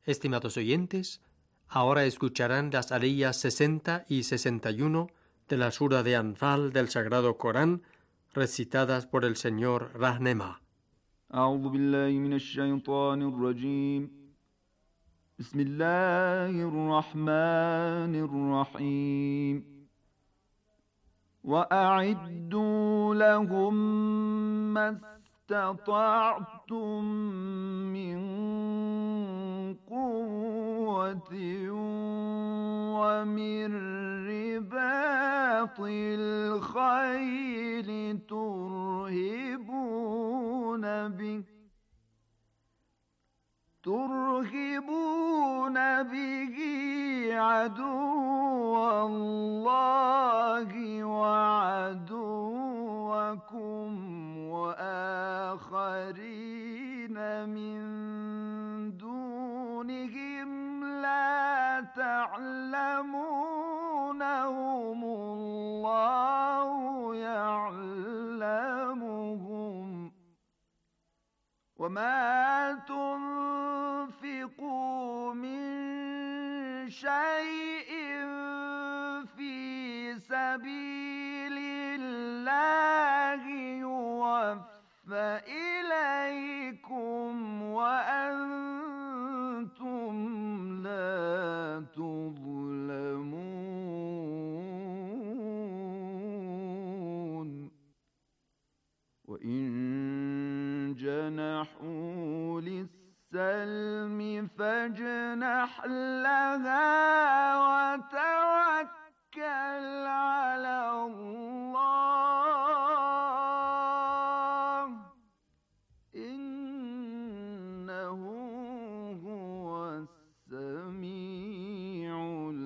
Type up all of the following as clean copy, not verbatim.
Estimados oyentes, ahora escucharán las aliyas 60 y 61 de la sura de Anfal del Sagrado Corán, recitadas por el señor Rahnema. أعوذ بالله من الشيطان الرجيم بسم الله الرحمن الرحيم وأعدوا لهم ما استطعتم من قوة ومن رباط الخيل ترهبون به عدو الله وعدوكم وآخرين من دونهم لا تعلمونهم الله يعلمهم وما تنفقوا من شيء في سبيل الله يوفى إليكم وأنتم لا تظلمون وإن جنحوا للسلم فاجنح لها وتوكل على الله إنه هو السميع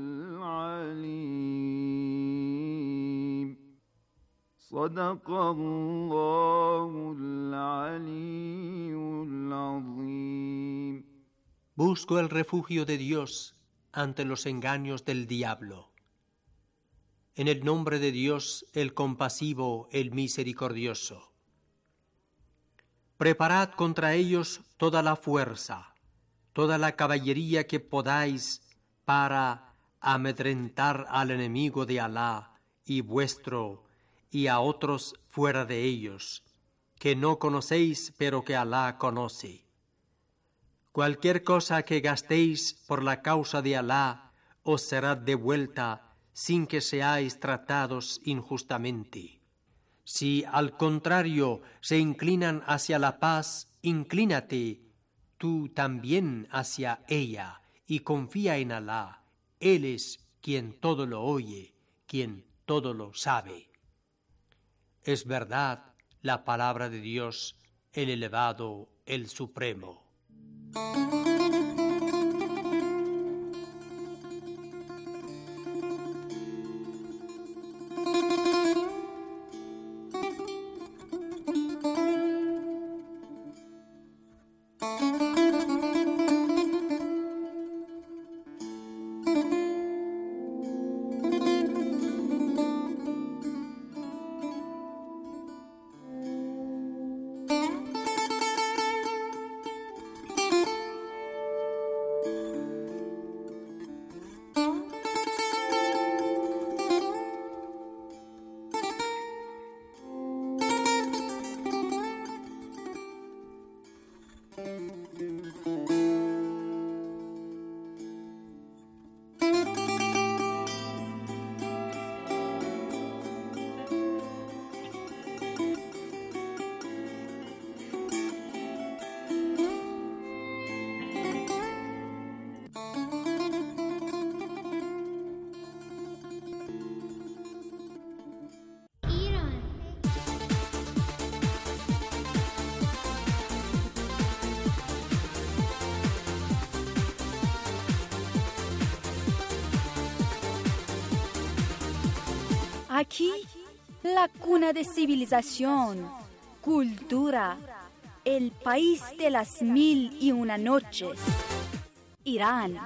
العليم صدق الله العلي العظيم. Busco el refugio de Dios ante los engaños del diablo. En el nombre de Dios, el compasivo, el misericordioso. Preparad contra ellos toda la fuerza, toda la caballería que podáis para amedrentar al enemigo de Alá y vuestro y a otros fuera de ellos, que no conocéis pero que Alá conoce. Cualquier cosa que gastéis por la causa de Alá os será devuelta sin que seáis tratados injustamente. Si al contrario se inclinan hacia la paz, inclínate tú también hacia ella y confía en Alá. Él es quien todo lo oye, quien todo lo sabe. Es verdad la palabra de Dios, el elevado, el supremo. Aquí, la cuna de civilización, cultura, el país de las 1001 noches, Irán.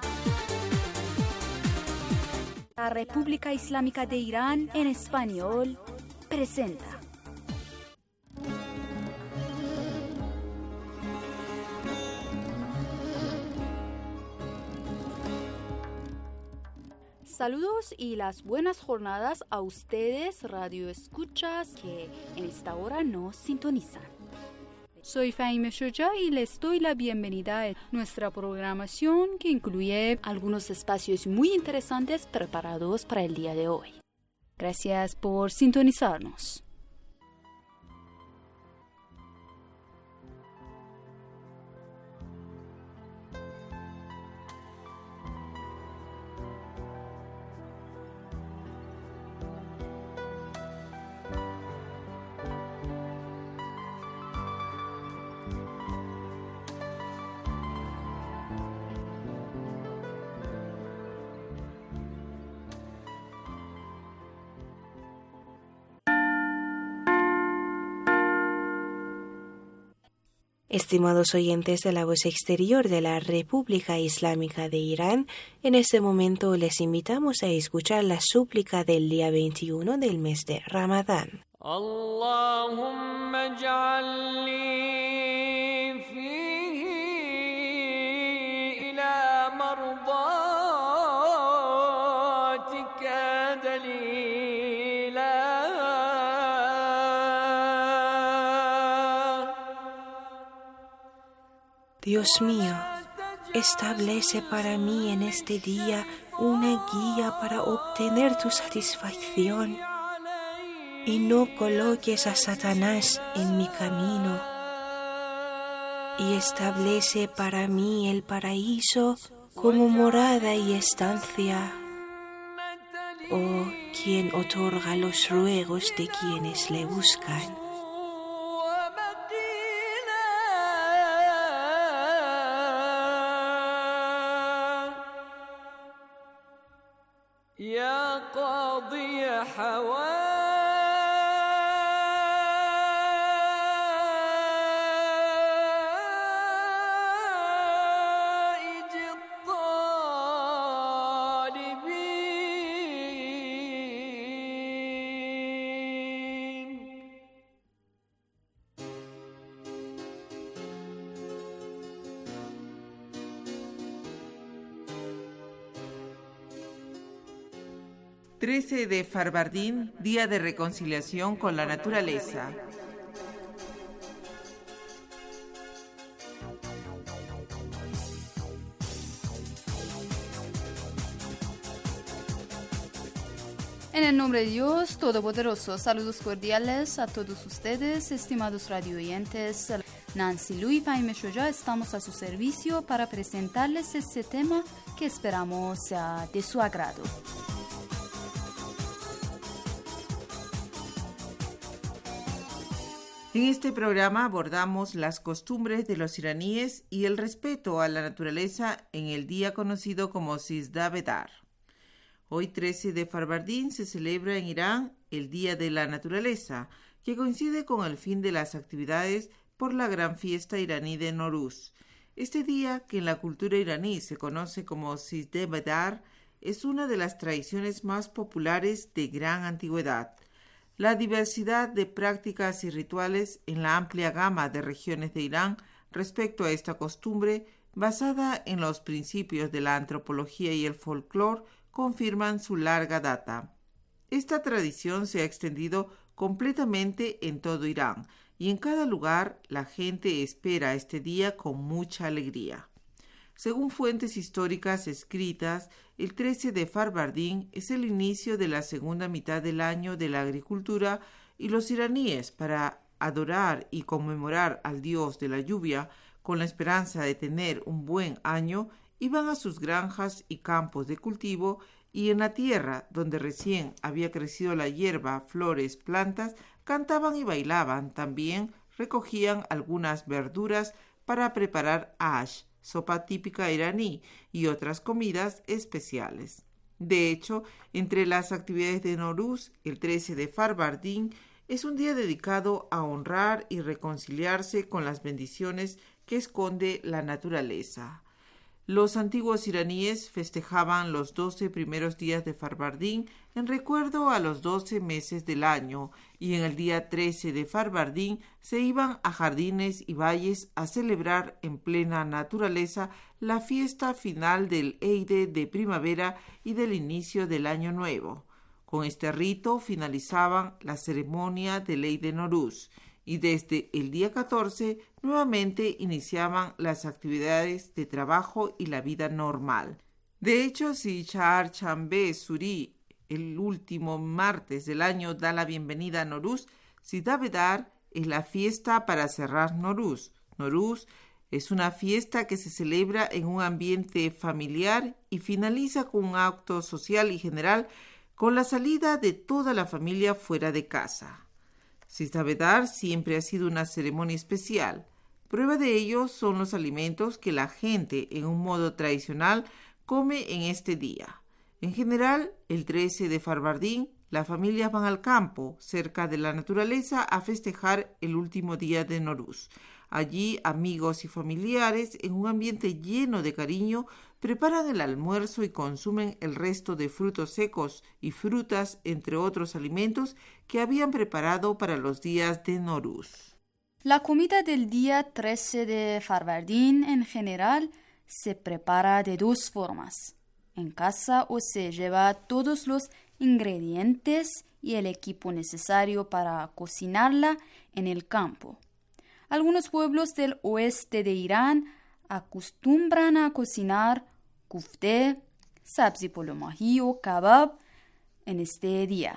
La República Islámica de Irán en español presenta. Saludos y las buenas jornadas a ustedes, radio escuchas, que en esta hora nos sintonizan. Soy Fahime Shoja y les doy la bienvenida a nuestra programación que incluye algunos espacios muy interesantes preparados para el día de hoy. Gracias por sintonizarnos. Estimados oyentes de la voz exterior de la República Islámica de Irán, en este momento les invitamos a escuchar la súplica del día 21 del mes de Ramadán. Allahumma ij'alni fihi ila mardatika dalila. Dios mío, establece para mí en este día una guía para obtener tu satisfacción y no coloques a Satanás en mi camino. Y establece para mí el paraíso como morada y estancia. Oh, quien otorga los ruegos de quienes le buscan. يا قاضي حوائج الطالبين. ...13 de Farvardín, Día de Reconciliación con la Naturaleza. En el nombre de Dios Todopoderoso, saludos cordiales a todos ustedes, estimados radio oyentes. Nancy Lu y Fahime Shoja estamos a su servicio para presentarles este tema que esperamos sea de su agrado. En este programa abordamos las costumbres de los iraníes y el respeto a la naturaleza en el día conocido como Sizdah Bedar. Hoy 13 de Farvardín se celebra en Irán el Día de la Naturaleza, que coincide con el fin de las actividades por la gran fiesta iraní de Nowruz. Este día, que en la cultura iraní se conoce como Sizdah Bedar, es una de las tradiciones más populares de gran antigüedad. La diversidad de prácticas y rituales en la amplia gama de regiones de Irán respecto a esta costumbre, basada en los principios de la antropología y el folclore, confirman su larga data. Esta tradición se ha extendido completamente en todo Irán y en cada lugar la gente espera este día con mucha alegría. Según fuentes históricas escritas, el 13 de Farvardín es el inicio de la segunda mitad del año de la agricultura y los iraníes, para adorar y conmemorar al dios de la lluvia con la esperanza de tener un buen año, iban a sus granjas y campos de cultivo y en la tierra donde recién había crecido la hierba, flores, plantas, cantaban y bailaban. También recogían algunas verduras para preparar ash, sopa típica iraní, y otras comidas especiales. De hecho, entre las actividades de Nowruz, el 13 de Farvardín es un día dedicado a honrar y reconciliarse con las bendiciones que esconde la naturaleza. Los antiguos iraníes festejaban los 12 primeros días de Farvardin en recuerdo a los 12 meses del año, y en el día 13 de Farvardin se iban a jardines y valles a celebrar en plena naturaleza la fiesta final del Eide de primavera y del inicio del año nuevo. Con este rito finalizaban la ceremonia del Eide Noruz, y desde el día 14 nuevamente iniciaban las actividades de trabajo y la vida normal. De hecho, si Chahar-Shambhe Suri, el último martes del año, da la bienvenida a Noruz, Sida Bedar es la fiesta para cerrar Noruz. Noruz es una fiesta que se celebra en un ambiente familiar y finaliza con un acto social y general con la salida de toda la familia fuera de casa. Sida Bedar siempre ha sido una ceremonia especial. Prueba de ello son los alimentos que la gente, en un modo tradicional, come en este día. En general, el 13 de Farvardin, las familias van al campo, cerca de la naturaleza, a festejar el último día de Noruz. Allí, amigos y familiares, en un ambiente lleno de cariño, preparan el almuerzo y consumen el resto de frutos secos y frutas, entre otros alimentos que habían preparado para los días de Noruz. La comida del día 13 de Farvardin en general se prepara de dos formas: en casa, o se lleva todos los ingredientes y el equipo necesario para cocinarla en el campo. Algunos pueblos del oeste de Irán acostumbran a cocinar kufte, sabzi polomahi o kabab en este día.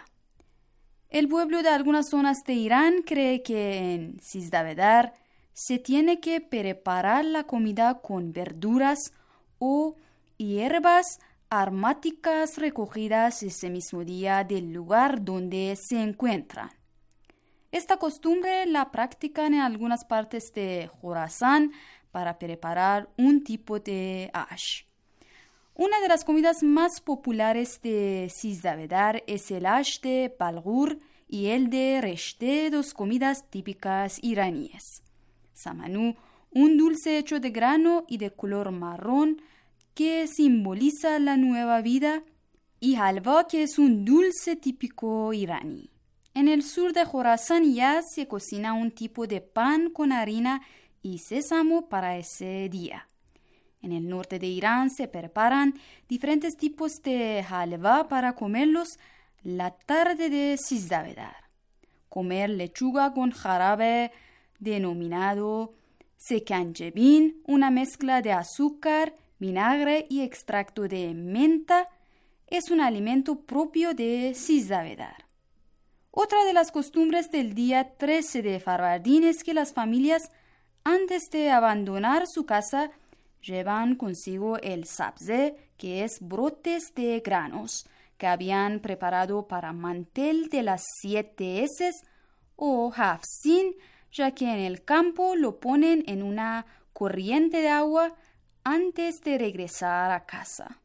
El pueblo de algunas zonas de Irán cree que en Sida Bedar se tiene que preparar la comida con verduras o hierbas aromáticas recogidas ese mismo día del lugar donde se encuentran. Esta costumbre la practican en algunas partes de Jorasán para preparar un tipo de ash. Una de las comidas más populares de Sida Bedar es el ash de Balgur y el de Reshte, dos comidas típicas iraníes. Samanu, un dulce hecho de grano y de color marrón que simboliza la nueva vida, y halva, que es un dulce típico iraní. En el sur de Jorasán ya se cocina un tipo de pan con harina y sésamo para ese día. En el norte de Irán se preparan diferentes tipos de halva para comerlos la tarde de Sida Bedar. Comer lechuga con jarabe denominado sekanjebin, una mezcla de azúcar, vinagre y extracto de menta, es un alimento propio de Sida Bedar. Otra de las costumbres del día 13 de Farvardin es que las familias, antes de abandonar su casa, llevan consigo el sabze, que es brotes de granos, que habían preparado para mantel de las 7 heces o hafsin, ya que en el campo lo ponen en una corriente de agua antes de regresar a casa.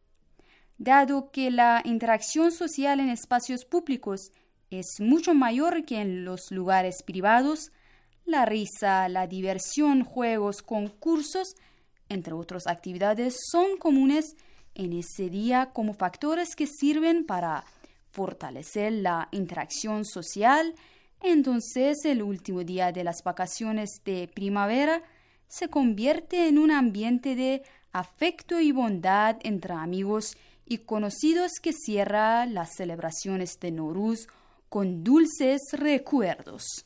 Dado que la interacción social en espacios públicos es mucho mayor que en los lugares privados, la risa, la diversión, juegos, concursos, entre otras actividades, son comunes en ese día como factores que sirven para fortalecer la interacción social. Entonces, el último día de las vacaciones de primavera se convierte en un ambiente de afecto y bondad entre amigos y conocidos que cierra las celebraciones de Noruz con dulces recuerdos.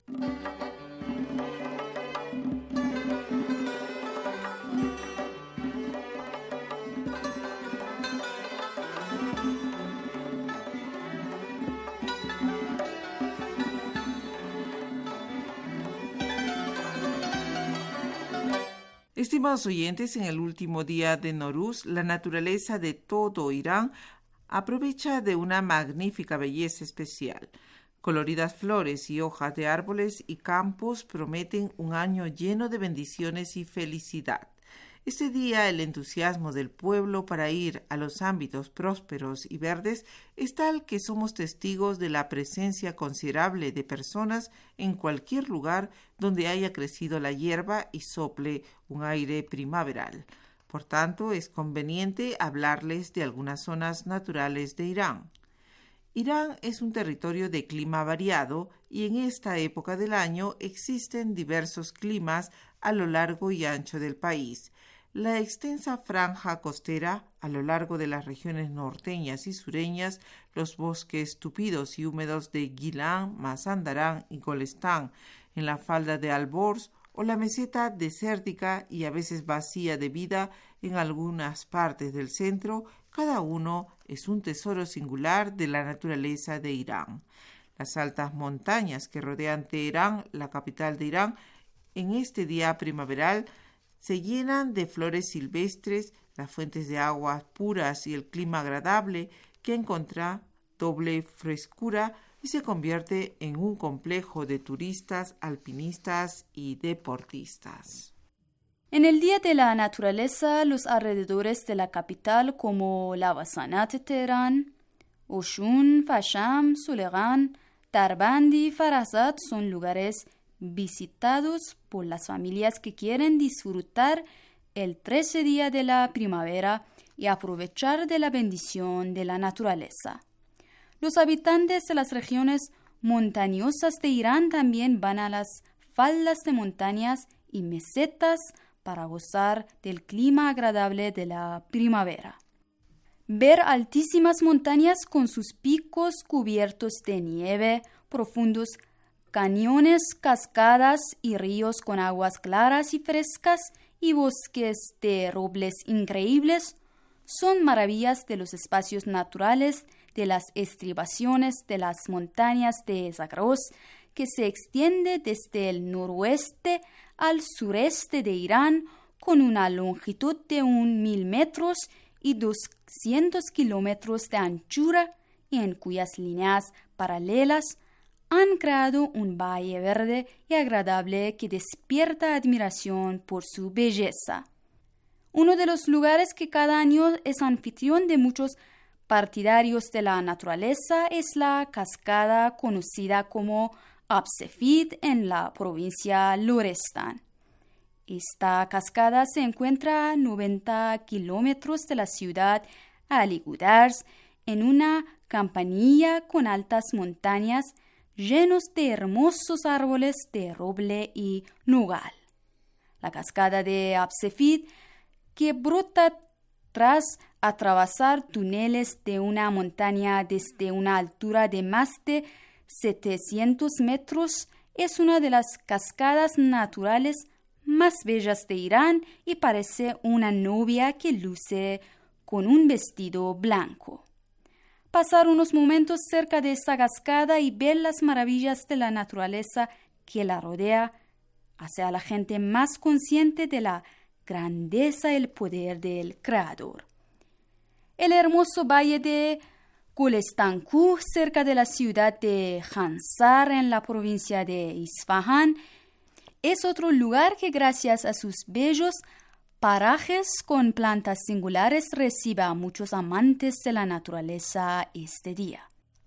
Estimados oyentes, en el último día de Noruz, la naturaleza de todo Irán aprovecha de una magnífica belleza especial. Coloridas flores y hojas de árboles y campos prometen un año lleno de bendiciones y felicidad. Este día el entusiasmo del pueblo para ir a los ámbitos prósperos y verdes es tal que somos testigos de la presencia considerable de personas en cualquier lugar donde haya crecido la hierba y sople un aire primaveral. Por tanto, es conveniente hablarles de algunas zonas naturales de Irán. Irán es un territorio de clima variado y en esta época del año existen diversos climas a lo largo y ancho del país. La extensa franja costera a lo largo de las regiones norteñas y sureñas, los bosques tupidos y húmedos de Gilán, Mazandarán y Golestán, en la falda de Alborz, o la meseta desértica y a veces vacía de vida en algunas partes del centro, cada uno es un tesoro singular de la naturaleza de Irán. Las altas montañas que rodean Teherán, la capital de Irán, en este día primaveral, se llenan de flores silvestres, las fuentes de aguas puras y el clima agradable que encuentra doble frescura y se convierte en un complejo de turistas, alpinistas y deportistas. En el Día de la Naturaleza, los alrededores de la capital como Lavasanat de Teherán, Oshun, Fasham, Sulegan, Tarbandi y Farasat son lugares visitados por las familias que quieren disfrutar el 13 día de la primavera y aprovechar de la bendición de la naturaleza. Los habitantes de las regiones montañosas de Irán también van a las faldas de montañas y mesetas para gozar del clima agradable de la primavera. Ver altísimas montañas con sus picos cubiertos de nieve, profundos cañones, cascadas y ríos con aguas claras y frescas y bosques de robles increíbles son maravillas de los espacios naturales de las estribaciones de las montañas de Zagros, que se extiende desde el noroeste al sureste de Irán con una longitud de 1.000 metros y 200 kilómetros de anchura y en cuyas líneas paralelas han creado un valle verde y agradable que despierta admiración por su belleza. Uno de los lugares que cada año es anfitrión de muchos partidarios de la naturaleza es la cascada conocida como Absefid en la provincia Lorestán. Esta cascada se encuentra a 90 kilómetros de la ciudad Ali-Gudars en una campanilla con altas montañas llenos de hermosos árboles de roble y nogal. La cascada de Absefid, que brota tras atravesar túneles de una montaña desde una altura de más de 700 metros, es una de las cascadas naturales más bellas de Irán y parece una novia que luce con un vestido blanco. Pasar unos momentos cerca de esta cascada y ver las maravillas de la naturaleza que la rodea hace a la gente más consciente de la grandeza y el poder del Creador. El hermoso valle de Golestankú, cerca de la ciudad de Khansar en la provincia de Isfahán, es otro lugar que gracias a sus bellos parajes con plantas singulares recibe a muchos amantes de la naturaleza este día.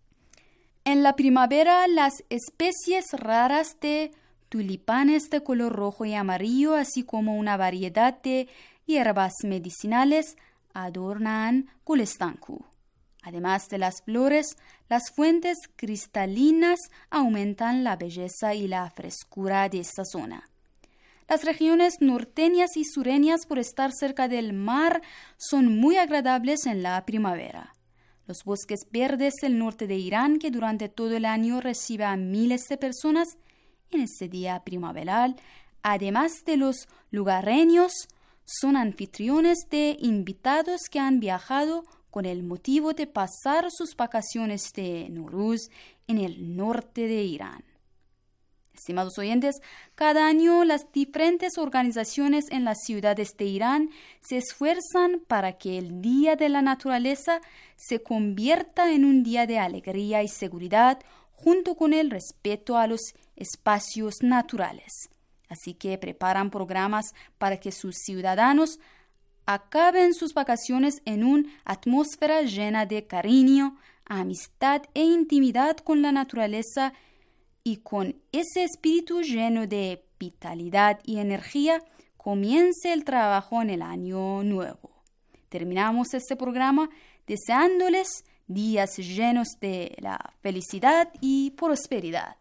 En la primavera, las especies raras de tulipanes de color rojo y amarillo, así como una variedad de hierbas medicinales, adornan Golestankú. Además de las flores, las fuentes cristalinas aumentan la belleza y la frescura de esta zona. Las regiones norteñas y sureñas, por estar cerca del mar, son muy agradables en la primavera. Los bosques verdes del norte de Irán, que durante todo el año recibe a miles de personas en este día primaveral, además de los lugareños, son anfitriones de invitados que han viajado con el motivo de pasar sus vacaciones de Nowruz en el norte de Irán. Estimados oyentes, cada año las diferentes organizaciones en las ciudades de Irán se esfuerzan para que el Día de la Naturaleza se convierta en un día de alegría y seguridad junto con el respeto a los espacios naturales. Así que preparan programas para que sus ciudadanos acaben sus vacaciones en una atmósfera llena de cariño, amistad e intimidad con la naturaleza y con ese espíritu lleno de vitalidad y energía comience el trabajo en el año nuevo. Terminamos este programa deseándoles días llenos de la felicidad y prosperidad.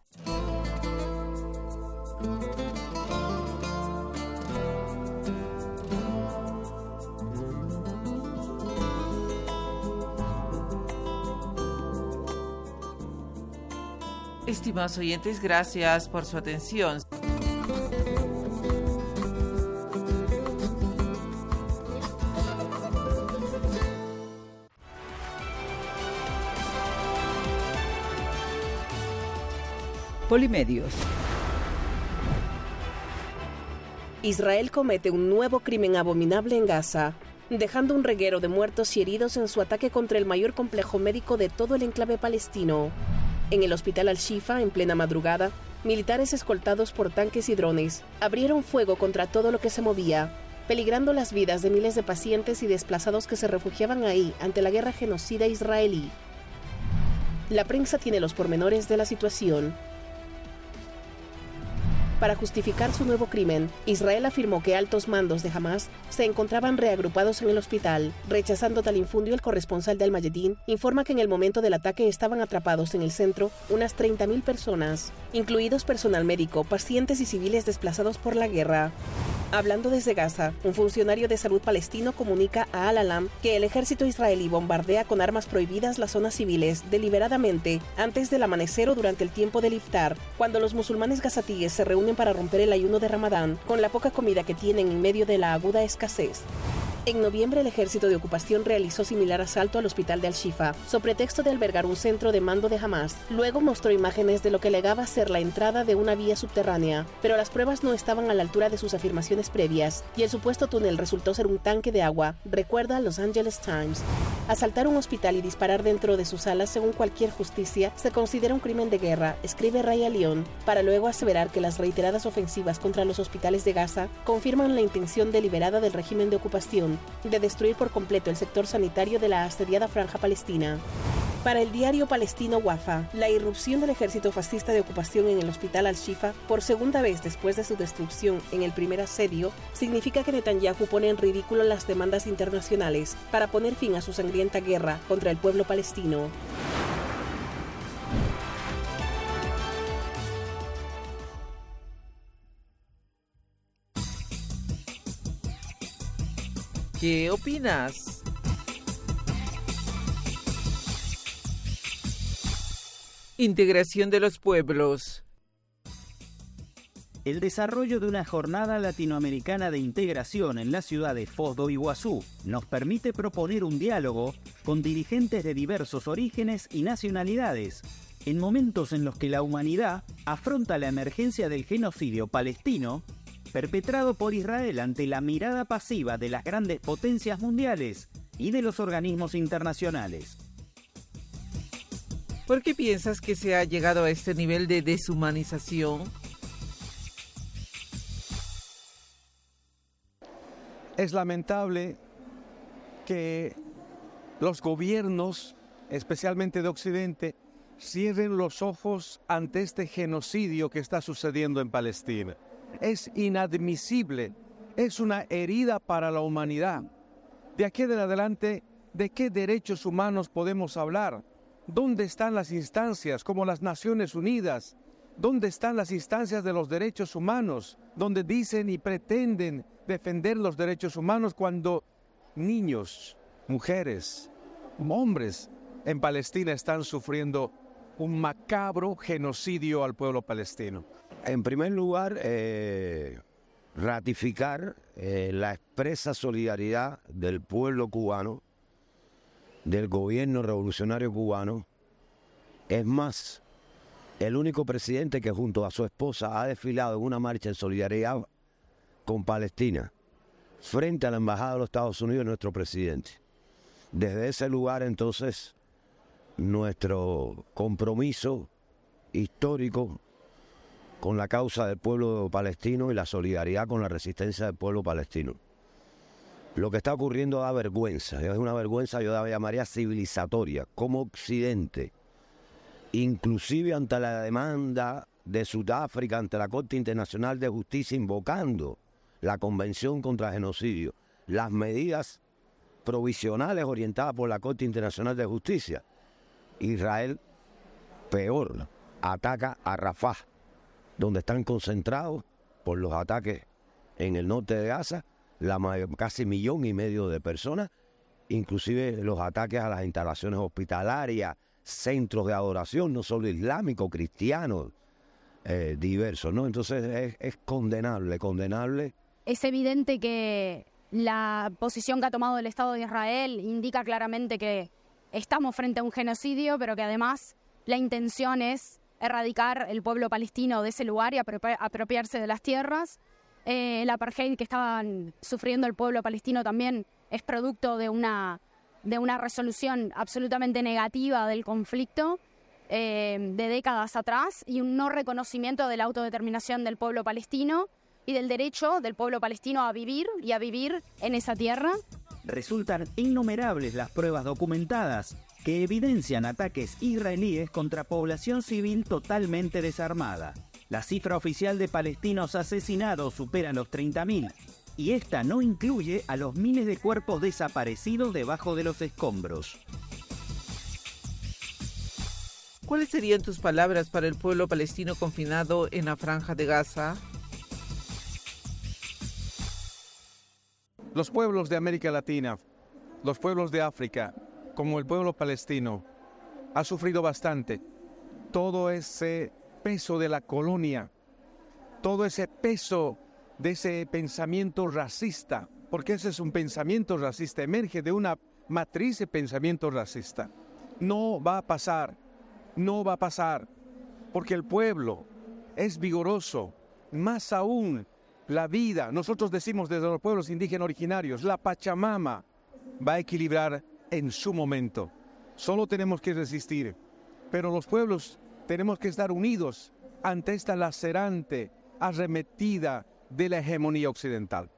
Estimados oyentes, gracias por su atención. Polimedios. Israel comete un nuevo crimen abominable en Gaza, dejando un reguero de muertos y heridos en su ataque contra el mayor complejo médico de todo el enclave palestino. En el hospital Al-Shifa, en plena madrugada, militares escoltados por tanques y drones abrieron fuego contra todo lo que se movía, peligrando las vidas de miles de pacientes y desplazados que se refugiaban ahí ante la guerra genocida israelí. La prensa tiene los pormenores de la situación. Para justificar su nuevo crimen, Israel afirmó que altos mandos de Hamas se encontraban reagrupados en el hospital. Rechazando tal infundio, el corresponsal de Al-Mayadin informa que en el momento del ataque estaban atrapados en el centro unas 30.000 personas, incluidos personal médico, pacientes y civiles desplazados por la guerra. Hablando desde Gaza, un funcionario de salud palestino comunica a Al-Alam que el ejército israelí bombardea con armas prohibidas las zonas civiles deliberadamente antes del amanecer o durante el tiempo del iftar, cuando los musulmanes gazatíes se reúnen para romper el ayuno de Ramadán con la poca comida que tienen en medio de la aguda escasez. En noviembre, el ejército de ocupación realizó similar asalto al hospital de Al-Shifa, sobre pretexto de albergar un centro de mando de Hamas. Luego mostró imágenes de lo que alegaba ser la entrada de una vía subterránea, pero las pruebas no estaban a la altura de sus afirmaciones previas, y el supuesto túnel resultó ser un tanque de agua, recuerda Los Angeles Times. Asaltar un hospital y disparar dentro de sus salas, según cualquier justicia, se considera un crimen de guerra, escribe Raya León, para luego aseverar que las reiteradas ofensivas contra los hospitales de Gaza confirman la intención deliberada del régimen de ocupación de destruir por completo el sector sanitario de la asediada franja palestina. Para el diario palestino Wafa, la irrupción del ejército fascista de ocupación en el hospital Al-Shifa, por segunda vez después de su destrucción en el primer asedio, significa que Netanyahu pone en ridículo las demandas internacionales para poner fin a su sangrienta guerra contra el pueblo palestino. ¿Qué opinas? Integración de los pueblos. El desarrollo de una jornada latinoamericana de integración en la ciudad de Foz do Iguazú nos permite proponer un diálogo con dirigentes de diversos orígenes y nacionalidades, en momentos en los que la humanidad afronta la emergencia del genocidio palestino perpetrado por Israel ante la mirada pasiva de las grandes potencias mundiales y de los organismos internacionales. ¿Por qué piensas que se ha llegado a este nivel de deshumanización? Es lamentable que los gobiernos, especialmente de Occidente, cierren los ojos ante este genocidio que está sucediendo en Palestina. Es inadmisible, es una herida para la humanidad. De aquí en adelante, ¿de qué derechos humanos podemos hablar? ¿Dónde están las instancias como las Naciones Unidas? ¿Dónde están las instancias de los derechos humanos, donde dicen y pretenden defender los derechos humanos cuando niños, mujeres, hombres en Palestina están sufriendo un macabro genocidio al pueblo palestino? En primer lugar, ratificar la expresa solidaridad del pueblo cubano, del gobierno revolucionario cubano. Es más, el único presidente que junto a su esposa ha desfilado en una marcha en solidaridad con Palestina, frente a la Embajada de los Estados Unidos, nuestro presidente. Desde ese lugar, entonces, nuestro compromiso histórico con la causa del pueblo palestino y la solidaridad con la resistencia del pueblo palestino. Lo que está ocurriendo da vergüenza, es una vergüenza, yo la llamaría civilizatoria, como Occidente, inclusive ante la demanda de Sudáfrica, ante la Corte Internacional de Justicia, invocando la Convención contra el Genocidio, las medidas provisionales orientadas por la Corte Internacional de Justicia. Israel, peor, ataca a Rafah, donde están concentrados por los ataques en el norte de Gaza, casi 1,5 millones de personas, inclusive los ataques a las instalaciones hospitalarias, centros de adoración, no solo islámicos, cristianos, diversos, ¿no? Entonces es condenable. Es evidente que la posición que ha tomado el Estado de Israel indica claramente que estamos frente a un genocidio, pero que además la intención es erradicar el pueblo palestino de ese lugar y apropiarse de las tierras. El apartheid que estaban sufriendo el pueblo palestino también es producto de una resolución absolutamente negativa del conflicto de décadas atrás y un no reconocimiento de la autodeterminación del pueblo palestino y del derecho del pueblo palestino a vivir y a vivir en esa tierra. Resultan innumerables las pruebas documentadas que evidencian ataques israelíes contra población civil totalmente desarmada. La cifra oficial de palestinos asesinados supera los 30.000 y esta no incluye a los miles de cuerpos desaparecidos debajo de los escombros. ¿Cuáles serían tus palabras para el pueblo palestino confinado en la Franja de Gaza? Los pueblos de América Latina, los pueblos de África, como el pueblo palestino, ha sufrido bastante. Todo ese peso de la colonia, todo ese peso de ese pensamiento racista, porque ese es un pensamiento racista, emerge de una matriz de pensamiento racista. No va a pasar, porque el pueblo es vigoroso, más aún la vida. Nosotros decimos desde los pueblos indígenas originarios, la Pachamama va a equilibrar en su momento. Solo tenemos que resistir, pero los pueblos tenemos que estar unidos ante esta lacerante arremetida de la hegemonía occidental.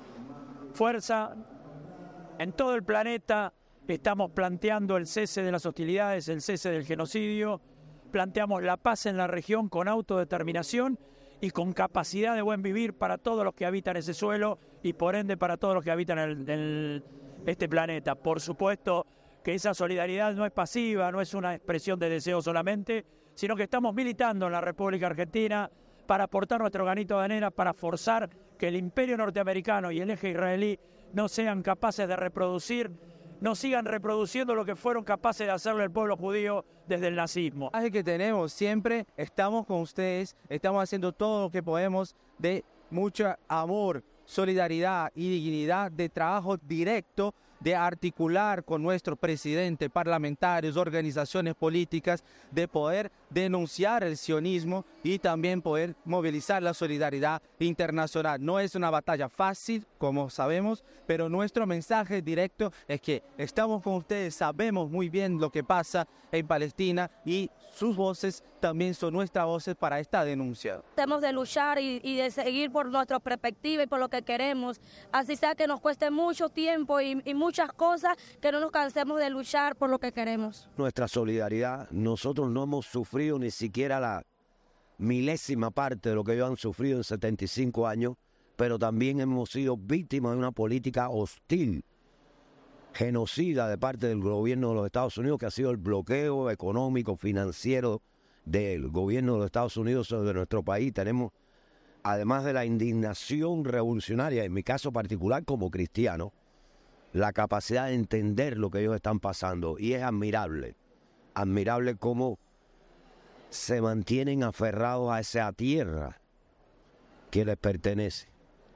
Fuerza, en todo el planeta estamos planteando el cese de las hostilidades, el cese del genocidio, planteamos la paz en la región con autodeterminación y con capacidad de buen vivir para todos los que habitan ese suelo y por ende para todos los que habitan este planeta. Por supuesto que esa solidaridad no es pasiva, no es una expresión de deseo solamente, sino que estamos militando en la República Argentina para aportar nuestro granito de arena, para forzar que el imperio norteamericano y el eje israelí no sean capaces de reproducir, no sigan reproduciendo lo que fueron capaces de hacerle el pueblo judío desde el nazismo. El que tenemos siempre, estamos con ustedes, estamos haciendo todo lo que podemos de mucho amor, solidaridad y dignidad, de trabajo directo, de articular con nuestro presidente, parlamentarios, organizaciones políticas, de poder denunciar el sionismo y también poder movilizar la solidaridad internacional. No es una batalla fácil, como sabemos, pero nuestro mensaje directo es que estamos con ustedes, sabemos muy bien lo que pasa en Palestina y sus voces también son nuestras voces para esta denuncia. Tenemos de luchar y de seguir por nuestra perspectiva y por lo que queremos, así sea que nos cueste mucho tiempo y muchas cosas, que no nos cansemos de luchar por lo que queremos. Nuestra solidaridad, nosotros no hemos sufrido ni siquiera la milésima parte de lo que ellos han sufrido en 75 años, pero también hemos sido víctimas de una política hostil, genocida de parte del gobierno de los Estados Unidos, que ha sido el bloqueo económico, financiero del gobierno de los Estados Unidos sobre nuestro país. Tenemos, además de la indignación revolucionaria, en mi caso particular como cristiano, la capacidad de entender lo que ellos están pasando. Y es admirable cómo se mantienen aferrados a esa tierra que les pertenece,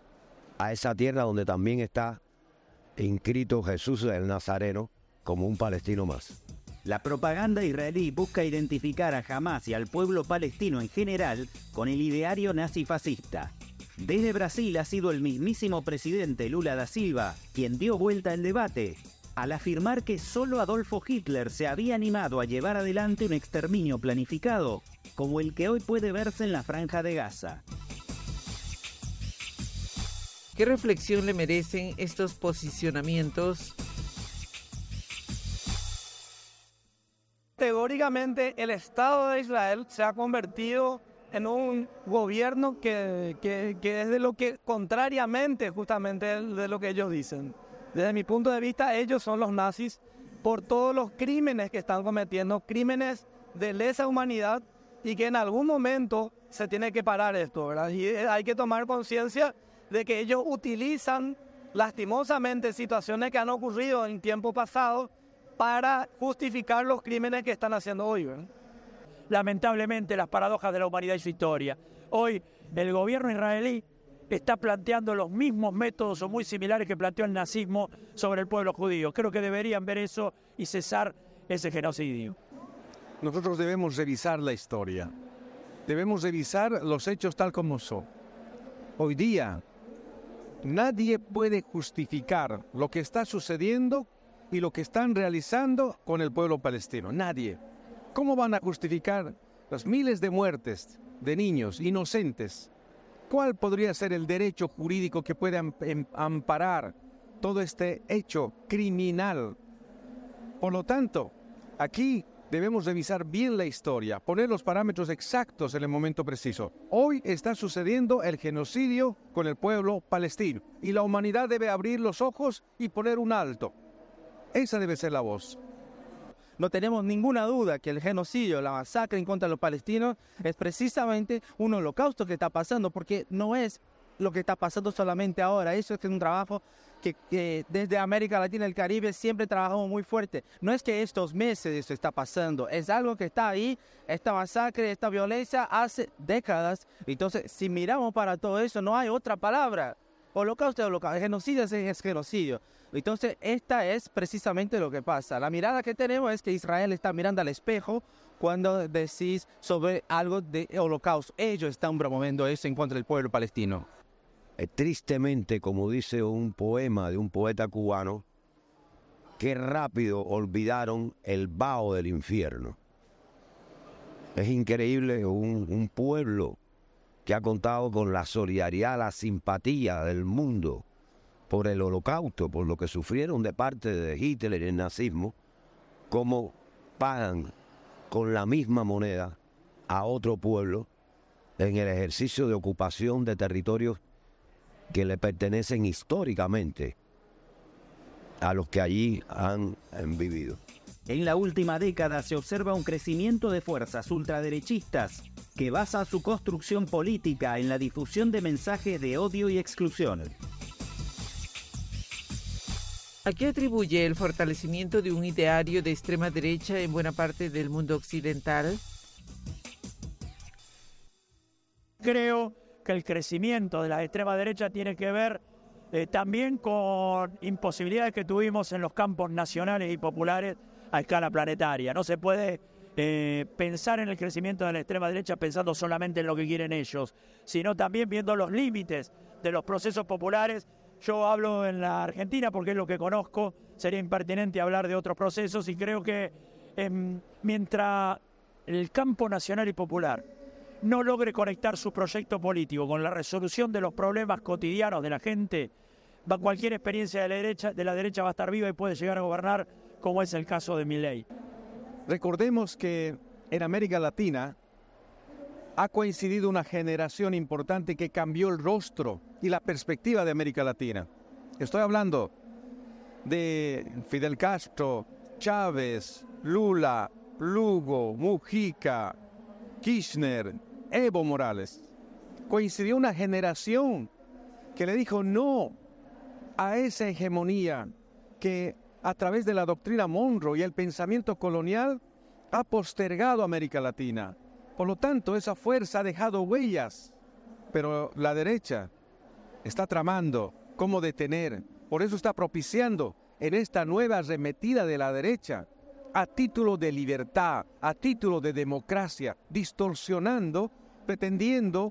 a esa tierra donde también está inscrito Jesús el Nazareno como un palestino más. La propaganda israelí busca identificar a Hamás y al pueblo palestino en general con el ideario nazi-fascista. Desde Brasil ha sido el mismísimo presidente Lula da Silva quien dio vuelta al debate, al afirmar que solo Adolfo Hitler se había animado a llevar adelante un exterminio planificado, como el que hoy puede verse en la Franja de Gaza. ¿Qué reflexión le merecen estos posicionamientos? Categóricamente, el Estado de Israel se ha convertido en un gobierno que es de lo que, contrariamente justamente de lo que ellos dicen. Desde mi punto de vista, ellos son los nazis por todos los crímenes que están cometiendo, crímenes de lesa humanidad, y que en algún momento se tiene que parar esto, ¿verdad? Y hay que tomar conciencia de que ellos utilizan lastimosamente situaciones que han ocurrido en tiempo pasado para justificar los crímenes que están haciendo hoy, ¿verdad? Lamentablemente, las paradojas de la humanidad y su historia. Hoy, el gobierno israelí está planteando los mismos métodos o muy similares que planteó el nazismo sobre el pueblo judío. Creo que deberían ver eso y cesar ese genocidio. Nosotros debemos revisar la historia. Debemos revisar los hechos tal como son. Hoy día, nadie puede justificar lo que está sucediendo y lo que están realizando con el pueblo palestino. Nadie. ¿Cómo van a justificar las miles de muertes de niños inocentes? ¿Cuál podría ser el derecho jurídico que pueda amparar todo este hecho criminal? Por lo tanto, aquí debemos revisar bien la historia, poner los parámetros exactos en el momento preciso. Hoy está sucediendo el genocidio con el pueblo palestino y la humanidad debe abrir los ojos y poner un alto. Esa debe ser la voz. No tenemos ninguna duda que el genocidio, la masacre en contra de los palestinos es precisamente un holocausto que está pasando, porque no es lo que está pasando solamente ahora. Eso es un trabajo que desde América Latina y el Caribe siempre trabajamos muy fuerte. No es que estos meses eso está pasando, es algo que está ahí, esta masacre, esta violencia hace décadas. Entonces, si miramos para todo eso, no hay otra palabra. Holocausto es holocausto, genocidio es genocidio. Entonces, esta es precisamente lo que pasa. La mirada que tenemos es que Israel está mirando al espejo cuando decís sobre algo de holocausto. Ellos están promoviendo eso en contra del pueblo palestino. Tristemente, como dice un poema de un poeta cubano, qué rápido olvidaron el vaho del infierno. Es increíble un pueblo que ha contado con la solidaridad, la simpatía del mundo por el holocausto, por lo que sufrieron de parte de Hitler y el nazismo, cómo pagan con la misma moneda a otro pueblo en el ejercicio de ocupación de territorios que le pertenecen históricamente a los que allí han vivido. En la última década se observa un crecimiento de fuerzas ultraderechistas que basan su construcción política en la difusión de mensajes de odio y exclusión. ¿A qué atribuye el fortalecimiento de un ideario de extrema derecha en buena parte del mundo occidental? Creo que el crecimiento de la extrema derecha tiene que ver también con imposibilidades que tuvimos en los campos nacionales y populares a escala planetaria. No se puede pensar en el crecimiento de la extrema derecha pensando solamente en lo que quieren ellos, sino también viendo los límites de los procesos populares. Yo hablo en la Argentina porque es lo que conozco, sería impertinente hablar de otros procesos, y creo que mientras el campo nacional y popular no logre conectar su proyecto político con la resolución de los problemas cotidianos de la gente, cualquier experiencia de la derecha va a estar viva y puede llegar a gobernar, como es el caso de Milei. Recordemos que en América Latina ha coincidido una generación importante que cambió el rostro y la perspectiva de América Latina. Estoy hablando de Fidel Castro, Chávez, Lula, Lugo, Mujica, Kirchner, Evo Morales. Coincidió una generación que le dijo no a esa hegemonía que a través de la doctrina Monroe y el pensamiento colonial ha postergado a América Latina. Por lo tanto, esa fuerza ha dejado huellas, pero la derecha está tramando cómo detener. Por eso está propiciando en esta nueva arremetida de la derecha, a título de libertad, a título de democracia, distorsionando, pretendiendo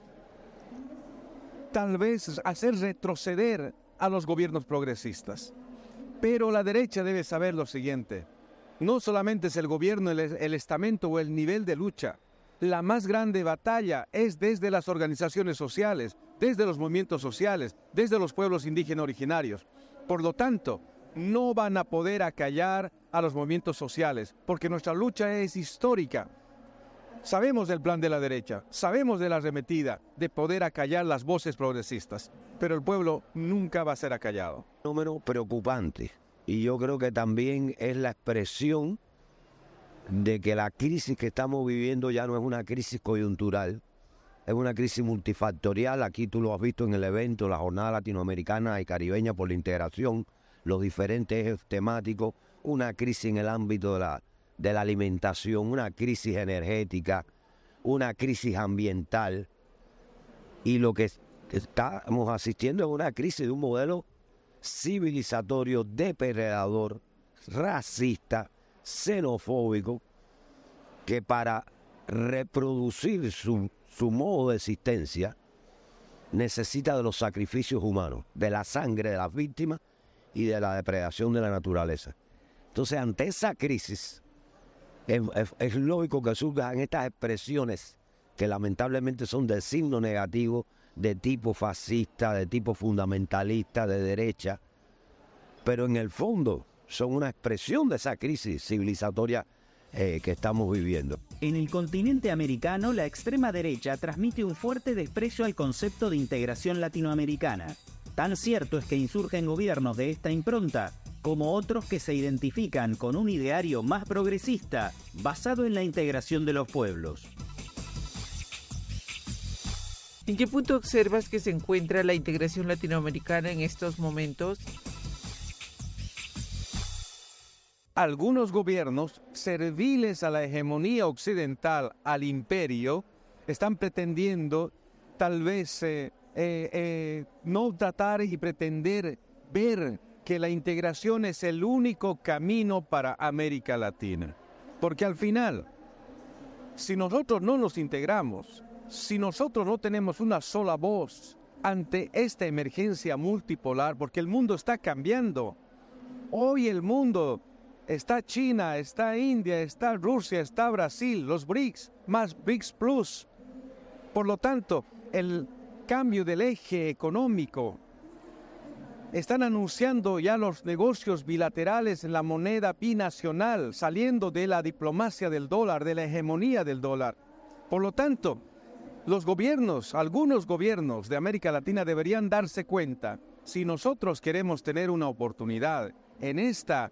tal vez hacer retroceder a los gobiernos progresistas. Pero la derecha debe saber lo siguiente: no solamente es el gobierno, el estamento o el nivel de lucha. La más grande batalla es desde las organizaciones sociales, desde los movimientos sociales, desde los pueblos indígenas originarios. Por lo tanto, no van a poder acallar a los movimientos sociales, porque nuestra lucha es histórica. Sabemos del plan de la derecha, sabemos de la arremetida, de poder acallar las voces progresistas, pero el pueblo nunca va a ser acallado. Un fenómeno preocupante, y yo creo que también es la expresión de que la crisis que estamos viviendo ya no es una crisis coyuntural, es una crisis multifactorial. Aquí tú lo has visto en el evento, la Jornada Latinoamericana y Caribeña por la Integración, los diferentes ejes temáticos, una crisis en el ámbito de la alimentación, una crisis energética, una crisis ambiental, y lo que estamos asistiendo es una crisis de un modelo civilizatorio, depredador, racista, xenofóbico, que para reproducir su modo de existencia necesita de los sacrificios humanos, de la sangre de las víctimas y de la depredación de la naturaleza. Entonces, ante esa crisis, es lógico que surjan estas expresiones que lamentablemente son de signo negativo, de tipo fascista, de tipo fundamentalista, de derecha, pero en el fondo son una expresión de esa crisis civilizatoria que estamos viviendo. En el continente americano, la extrema derecha transmite un fuerte desprecio al concepto de integración latinoamericana. Tan cierto es que insurgen gobiernos de esta impronta, como otros que se identifican con un ideario más progresista, basado en la integración de los pueblos. ¿En qué punto observas que se encuentra la integración latinoamericana en estos momentos? Algunos gobiernos, serviles a la hegemonía occidental, al imperio, están pretendiendo tal vez no tratar y pretender ver que la integración es el único camino para América Latina. Porque al final, si nosotros no nos integramos, si nosotros no tenemos una sola voz ante esta emergencia multipolar, porque el mundo está cambiando. Hoy el mundo está China, está India, está Rusia, está Brasil, los BRICS, más BRICS Plus. Por lo tanto, el cambio del eje económico, están anunciando ya los negocios bilaterales en la moneda binacional, saliendo de la diplomacia del dólar, de la hegemonía del dólar. Por lo tanto, los gobiernos, algunos gobiernos de América Latina deberían darse cuenta, si nosotros queremos tener una oportunidad en esta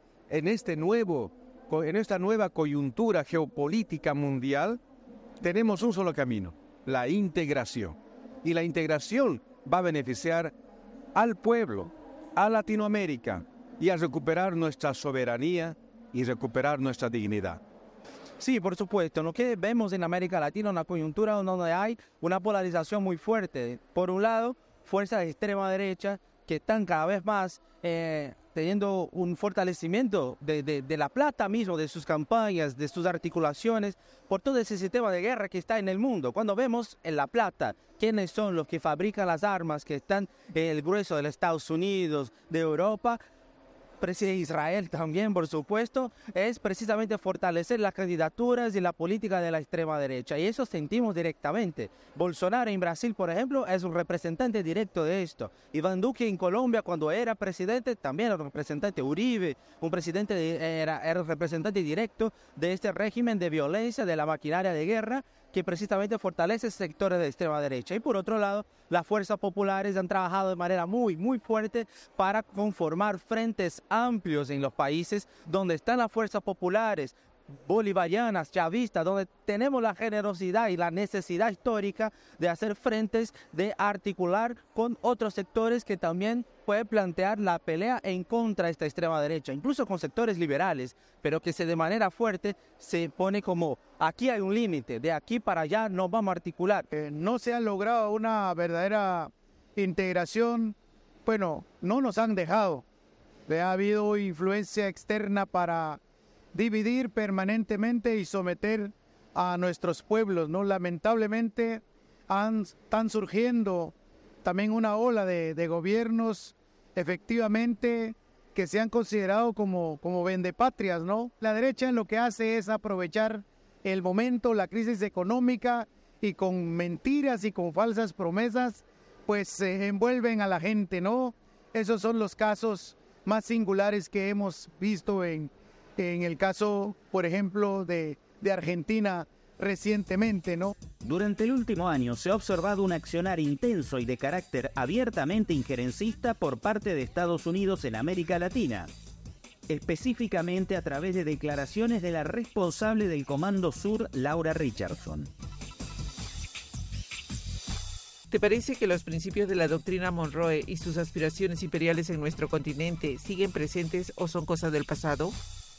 nueva coyuntura geopolítica mundial, tenemos un solo camino, la integración. Y la integración va a beneficiar al pueblo, a Latinoamérica, y a recuperar nuestra soberanía y recuperar nuestra dignidad. Sí, por supuesto. Lo que vemos en América Latina, una coyuntura donde hay una polarización muy fuerte. Por un lado, fuerzas de extrema derecha que están cada vez más teniendo un fortalecimiento de la plata mismo, de sus campañas, de sus articulaciones, por todo ese sistema de guerra que está en el mundo. Cuando vemos en la plata quiénes son los que fabrican las armas que están en el grueso de los Estados Unidos, de Europa, de Israel también, por supuesto, es precisamente fortalecer las candidaturas y la política de la extrema derecha. Y eso sentimos directamente. Bolsonaro en Brasil, por ejemplo, es un representante directo de esto. Iván Duque en Colombia, cuando era presidente, también era un representante. Uribe, era representante directo de este régimen de violencia, de la maquinaria de guerra, que precisamente fortalece sectores de extrema derecha. Y por otro lado, las fuerzas populares han trabajado de manera muy, muy fuerte para conformar frentes amplios en los países donde están las fuerzas populares, bolivarianas, chavistas, donde tenemos la generosidad y la necesidad histórica de hacer frentes, de articular con otros sectores que también pueden plantear la pelea en contra de esta extrema derecha, incluso con sectores liberales, pero que de manera fuerte se pone como aquí hay un límite, de aquí para allá no vamos a articular. No se ha logrado una verdadera integración, bueno, no nos han dejado, ha habido influencia externa para dividir permanentemente y someter a nuestros pueblos, ¿no? Lamentablemente están surgiendo también una ola de gobiernos efectivamente que se han considerado como vendepatrias, ¿no? La derecha lo que hace es aprovechar el momento, la crisis económica, y con mentiras y con falsas promesas pues envuelven a la gente, ¿no? Esos son los casos más singulares que hemos visto en el caso, por ejemplo, de Argentina, recientemente, ¿no? Durante el último año se ha observado un accionar intenso y de carácter abiertamente injerencista por parte de Estados Unidos en América Latina, específicamente a través de declaraciones de la responsable del Comando Sur, Laura Richardson. ¿Te parece que los principios de la doctrina Monroe y sus aspiraciones imperiales en nuestro continente siguen presentes o son cosas del pasado?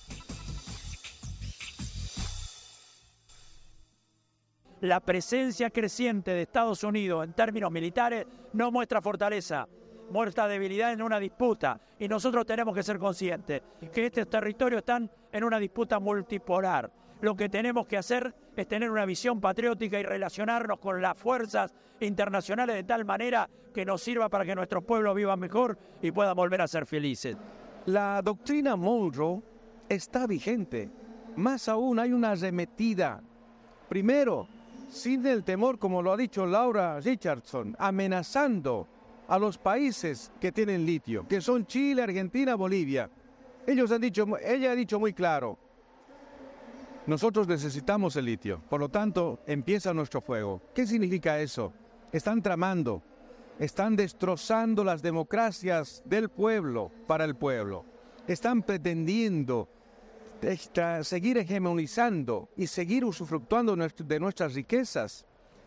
La presencia creciente de Estados Unidos en términos militares no muestra fortaleza, muestra debilidad en una disputa, y nosotros tenemos que ser conscientes que estos territorios están en una disputa multipolar. Lo que tenemos que hacer es tener una visión patriótica y relacionarnos con las fuerzas internacionales de tal manera que nos sirva para que nuestros pueblos vivan mejor y puedan volver a ser felices. La doctrina Monroe está vigente. Más aún, hay una arremetida. Primero, sin el temor, como lo ha dicho Laura Richardson, amenazando a los países que tienen litio, que son Chile, Argentina, Bolivia. Ella ha dicho muy claro, nosotros necesitamos el litio, por lo tanto empieza nuestro fuego. ¿Qué significa eso? Están tramando, están destrozando las democracias del pueblo para el pueblo. Están pretendiendo seguir hegemonizando y seguir usufructuando de nuestras riquezas,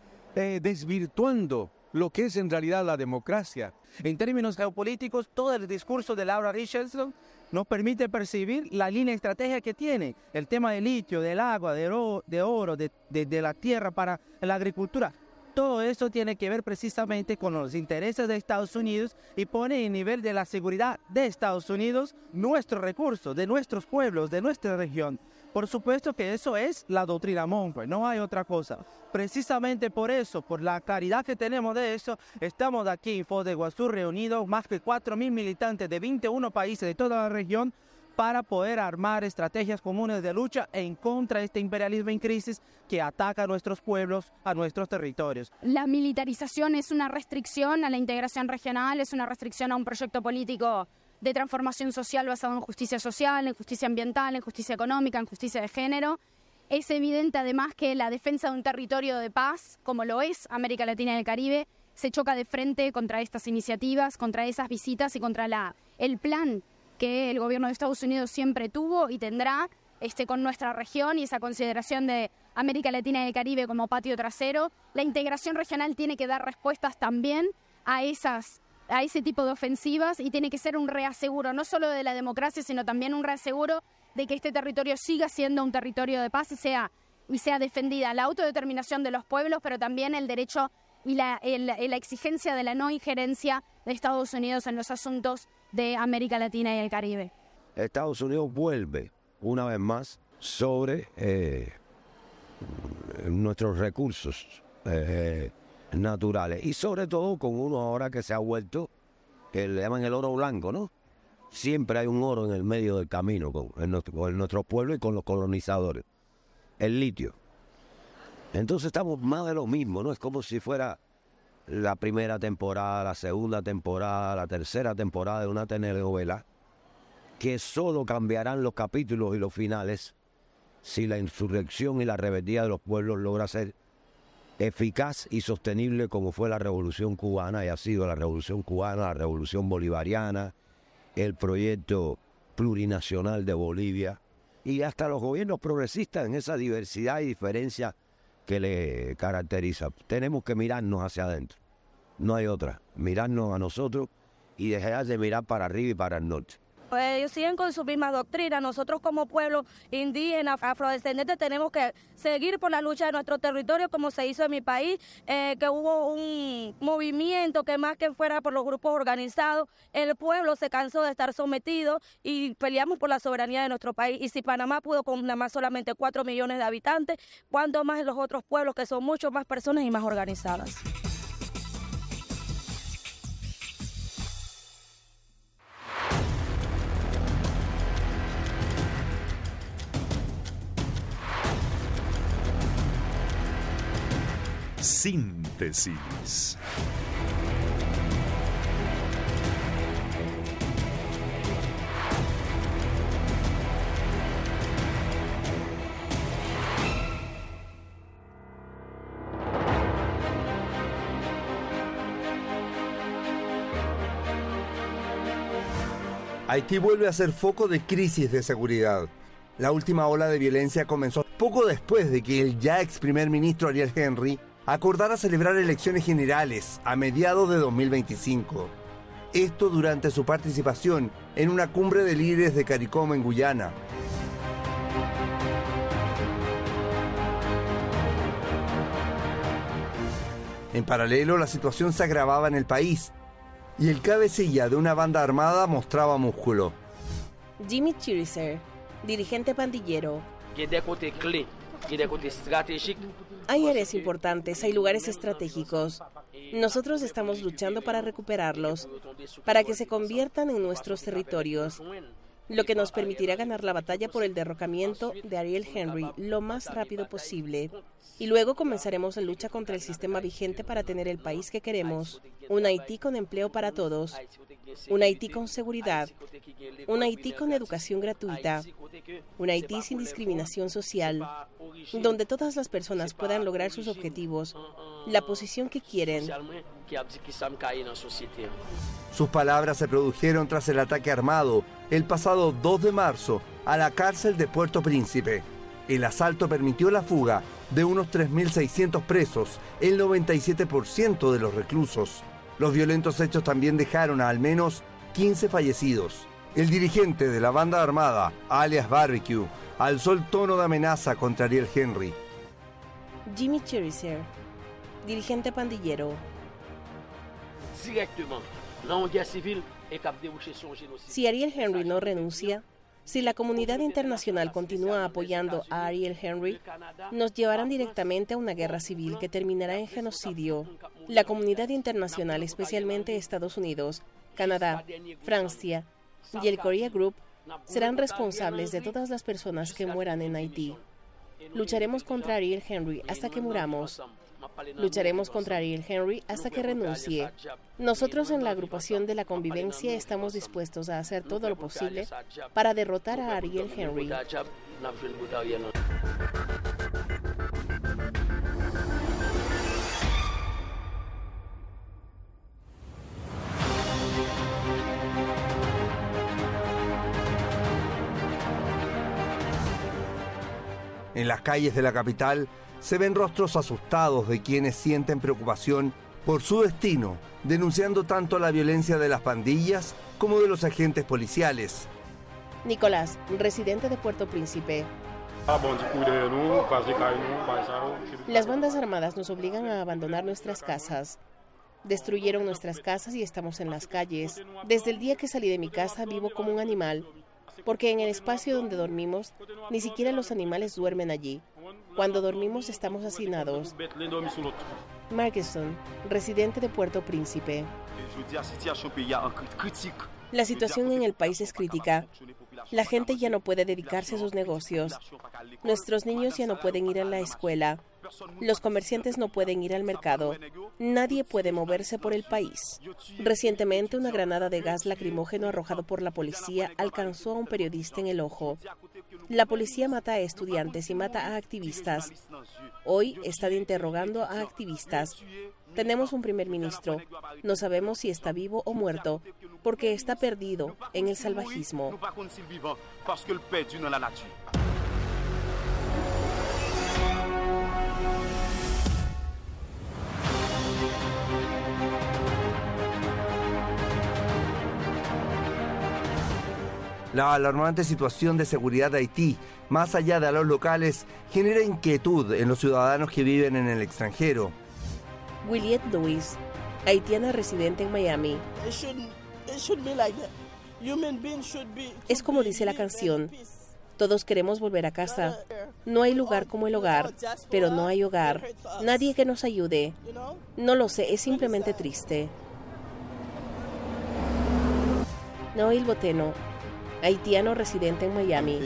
desvirtuando lo que es en realidad la democracia. En términos geopolíticos, todo el discurso de Laura Richardson nos permite percibir la línea estratégica que tiene. El tema del litio, del agua, de oro, de la tierra para la agricultura. Todo eso tiene que ver precisamente con los intereses de Estados Unidos y pone en nivel de la seguridad de Estados Unidos nuestros recursos, de nuestros pueblos, de nuestra región. Por supuesto que eso es la doctrina Monroe, no hay otra cosa. Precisamente por eso, por la claridad que tenemos de eso, estamos aquí en Foz de Iguazú reunidos más de 4.000 militantes de 21 países de toda la región para poder armar estrategias comunes de lucha en contra de este imperialismo en crisis que ataca a nuestros pueblos, a nuestros territorios. La militarización es una restricción a la integración regional, es una restricción a un proyecto político de transformación social basado en justicia social, en justicia ambiental, en justicia económica, en justicia de género. Es evidente además que la defensa de un territorio de paz, como lo es América Latina y el Caribe, se choca de frente contra estas iniciativas, contra esas visitas y contra el plan que el gobierno de Estados Unidos siempre tuvo y tendrá con nuestra región y esa consideración de América Latina y el Caribe como patio trasero. La integración regional tiene que dar respuestas también a ese tipo de ofensivas y tiene que ser un reaseguro no solo de la democracia, sino también un reaseguro de que este territorio siga siendo un territorio de paz y sea defendida la autodeterminación de los pueblos, pero también el derecho y la exigencia de la no injerencia de Estados Unidos en los asuntos de América Latina y el Caribe. Estados Unidos vuelve una vez más sobre nuestros recursos naturales y sobre todo con uno ahora que se ha vuelto, que le llaman el oro blanco, ¿no? Siempre hay un oro en el medio del camino con nuestro pueblo y con los colonizadores, el litio. Entonces estamos más de lo mismo, ¿no? Es como si fuera la primera temporada, la segunda temporada, la tercera temporada de una telenovela, que solo cambiarán los capítulos y los finales si la insurrección y la rebeldía de los pueblos logra ser eficaz y sostenible como fue la Revolución Cubana, y ha sido la Revolución Cubana, la Revolución Bolivariana, el proyecto plurinacional de Bolivia, y hasta los gobiernos progresistas en esa diversidad y diferencia que le caracteriza. Tenemos que mirarnos hacia adentro, no hay otra, mirarnos a nosotros y dejar de mirar para arriba y para el norte. Ellos siguen con su misma doctrina. Nosotros como pueblo indígena, afrodescendiente, tenemos que seguir por la lucha de nuestro territorio como se hizo en mi país, que hubo un movimiento que más que fuera por los grupos organizados, el pueblo se cansó de estar sometido y peleamos por la soberanía de nuestro país. Y si Panamá pudo con nada más solamente 4 millones de habitantes, ¿cuánto más los otros pueblos que son mucho más personas y más organizadas? Síntesis. Haití vuelve a ser foco de crisis de seguridad. La última ola de violencia comenzó poco después de que el ya ex primer ministro Ariel Henry acordara celebrar elecciones generales a mediados de 2025. Esto durante su participación en una cumbre de líderes de CARICOM en Guyana. En paralelo, la situación se agravaba en el país y el cabecilla de una banda armada mostraba músculo. Jimmy Chiriser, dirigente pandillero. Hay áreas importantes, hay lugares estratégicos. Nosotros estamos luchando para recuperarlos, para que se conviertan en nuestros territorios, lo que nos permitirá ganar la batalla por el derrocamiento de Ariel Henry lo más rápido posible. Y luego comenzaremos la lucha contra el sistema vigente para tener el país que queremos, un Haití con empleo para todos, un Haití con seguridad, un Haití con educación gratuita, un Haití sin discriminación social, donde todas las personas puedan lograr sus objetivos, la posición que quieren. Sus palabras se produjeron tras el ataque armado el pasado 2 de marzo a la cárcel de Puerto Príncipe. El asalto permitió la fuga de unos 3.600 presos, el 97% de los reclusos. Los violentos hechos también dejaron a al menos 15 fallecidos. El dirigente de la banda armada, alias Barbecue, alzó el tono de amenaza contra Ariel Henry. Jimmy Chiriser, dirigente pandillero. Si Ariel Henry no renuncia, si la comunidad internacional continúa apoyando a Ariel Henry, nos llevarán directamente a una guerra civil que terminará en genocidio. La comunidad internacional, especialmente Estados Unidos, Canadá, Francia y el Korea Group, serán responsables de todas las personas que mueran en Haití. Lucharemos contra Ariel Henry hasta que muramos. Lucharemos contra Ariel Henry hasta que renuncie. Nosotros en la agrupación de la convivencia estamos dispuestos a hacer todo lo posible para derrotar a Ariel Henry. En las calles de la capital se ven rostros asustados de quienes sienten preocupación por su destino, denunciando tanto la violencia de las pandillas como de los agentes policiales. Nicolás, residente de Puerto Príncipe. Las bandas armadas nos obligan a abandonar nuestras casas. Destruyeron nuestras casas y estamos en las calles. Desde el día que salí de mi casa vivo como un animal, porque en el espacio donde dormimos, ni siquiera los animales duermen allí. Cuando dormimos estamos hacinados. Markeson, residente de Puerto Príncipe. La situación en el país es crítica. La gente ya no puede dedicarse a sus negocios. Nuestros niños ya no pueden ir a la escuela. Los comerciantes no pueden ir al mercado. Nadie puede moverse por el país. Recientemente, una granada de gas lacrimógeno arrojado por la policía alcanzó a un periodista en el ojo. La policía mata a estudiantes y mata a activistas. Hoy están interrogando a activistas. Tenemos un primer ministro. No sabemos si está vivo o muerto, porque está perdido en el salvajismo. La alarmante situación de seguridad de Haití, más allá de a los locales, genera inquietud en los ciudadanos que viven en el extranjero. Williet Lewis, haitiana residente en Miami. Es como dice la canción, todos queremos volver a casa. No hay lugar como el hogar, pero no hay hogar. Nadie que nos ayude. No lo sé, es simplemente triste. Noel Boteno, haitiano residente en Miami.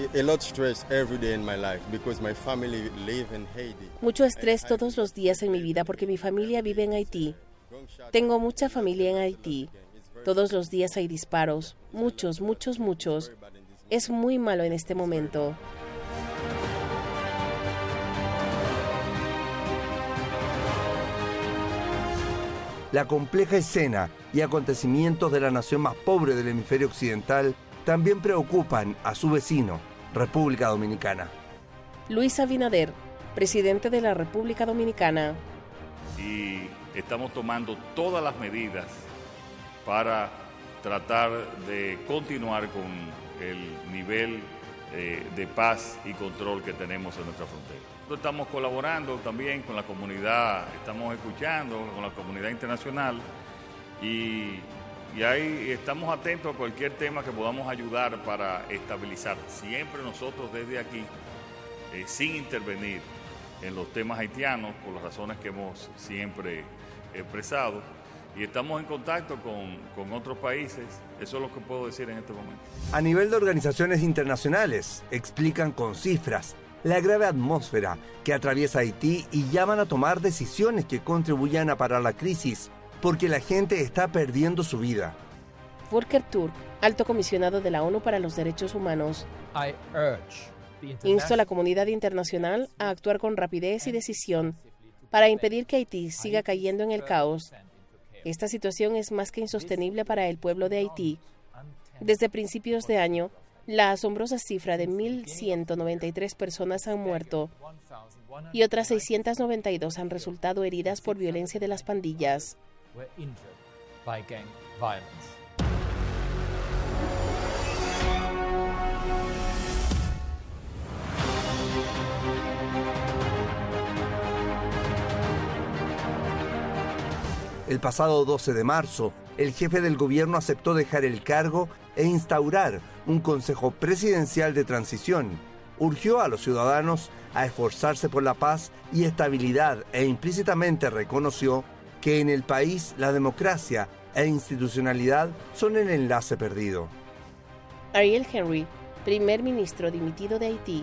Mucho estrés todos los días en mi vida porque mi familia vive en Haití. Tengo mucha familia en Haití. Todos los días hay disparos. Muchos, muchos, muchos. Es muy malo en este momento. La compleja escena y acontecimientos de la nación más pobre del hemisferio occidental también preocupan a su vecino, República Dominicana. Luis Abinader, presidente de la República Dominicana. Y estamos tomando todas las medidas para tratar de continuar con el nivel de paz y control que tenemos en nuestra frontera. Estamos colaborando también con la comunidad, estamos escuchando con la comunidad internacional y ahí estamos atentos a cualquier tema que podamos ayudar para estabilizar. Siempre nosotros desde aquí, sin intervenir en los temas haitianos, por las razones que hemos siempre expresado, y estamos en contacto con otros países. Eso es lo que puedo decir en este momento. A nivel de organizaciones internacionales, explican con cifras la grave atmósfera que atraviesa Haití y llaman a tomar decisiones que contribuyan a parar la crisis, porque la gente está perdiendo su vida. Volker Turk, alto comisionado de la ONU para los Derechos Humanos, insto a la comunidad internacional a actuar con rapidez y decisión para impedir que Haití siga cayendo en el caos. Esta situación es más que insostenible para el pueblo de Haití. Desde principios de año, la asombrosa cifra de 1.193 personas han muerto y otras 692 han resultado heridas por violencia de las pandillas. El pasado 12 de marzo, el jefe del gobierno aceptó dejar el cargo e instaurar un Consejo Presidencial de Transición. Urgió a los ciudadanos a esforzarse por la paz y estabilidad e implícitamente reconoció que en el país la democracia e institucionalidad son el enlace perdido. Ariel Henry, primer ministro dimitido de Haití.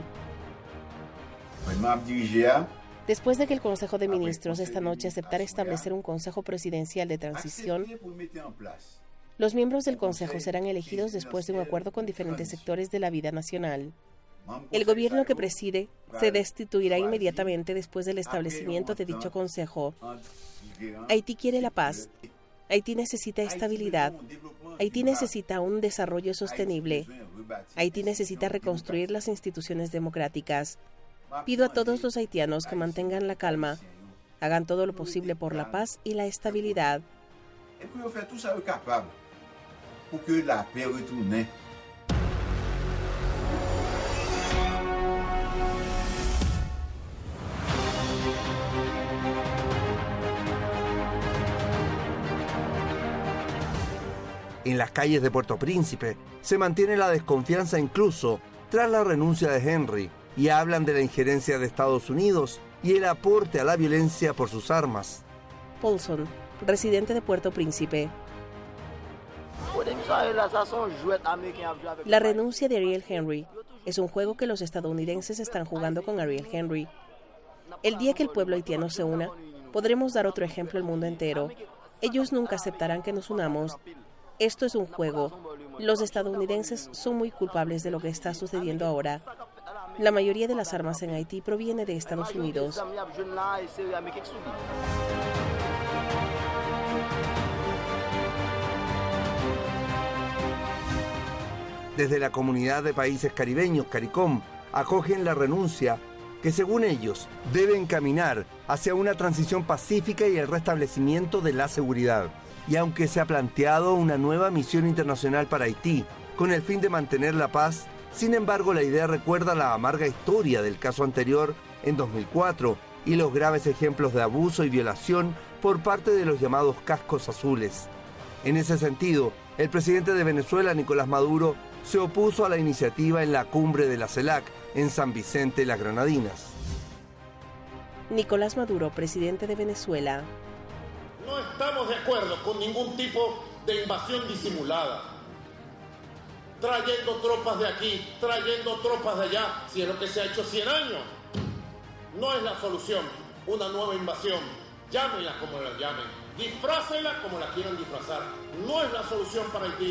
Después de que el Consejo de Ministros esta noche aceptara establecer un Consejo Presidencial de Transición, los miembros del Consejo serán elegidos después de un acuerdo con diferentes sectores de la vida nacional. El gobierno que preside se destituirá inmediatamente después del establecimiento de dicho Consejo. Haití quiere la paz. Haití necesita estabilidad. Haití necesita un desarrollo sostenible. Haití necesita reconstruir las instituciones democráticas. Pido a todos los haitianos que mantengan la calma, hagan todo lo posible por la paz y la estabilidad. En las calles de Puerto Príncipe se mantiene la desconfianza incluso tras la renuncia de Henry, y hablan de la injerencia de Estados Unidos y el aporte a la violencia por sus armas. Paulson, residente de Puerto Príncipe. La renuncia de Ariel Henry es un juego que los estadounidenses están jugando con Ariel Henry. El día que el pueblo haitiano se una, podremos dar otro ejemplo al mundo entero. Ellos nunca aceptarán que nos unamos. Esto es un juego. Los estadounidenses son muy culpables de lo que está sucediendo ahora. La mayoría de las armas en Haití proviene de Estados Unidos. Desde la comunidad de países caribeños, CARICOM, acogen la renuncia que, según ellos, debe encaminar hacia una transición pacífica y el restablecimiento de la seguridad. Y aunque se ha planteado una nueva misión internacional para Haití, con el fin de mantener la paz, sin embargo, la idea recuerda la amarga historia del caso anterior en 2004 y los graves ejemplos de abuso y violación por parte de los llamados cascos azules. En ese sentido, el presidente de Venezuela, Nicolás Maduro, se opuso a la iniciativa en la cumbre de la CELAC en San Vicente, Las Granadinas. Nicolás Maduro, presidente de Venezuela. No estamos de acuerdo con ningún tipo de invasión disimulada. Trayendo tropas de aquí, trayendo tropas de allá, si es lo que se ha hecho 100 años. No es la solución, una nueva invasión. Llámenla como la llamen, disfrácenla como la quieran disfrazar. No es la solución para Haití.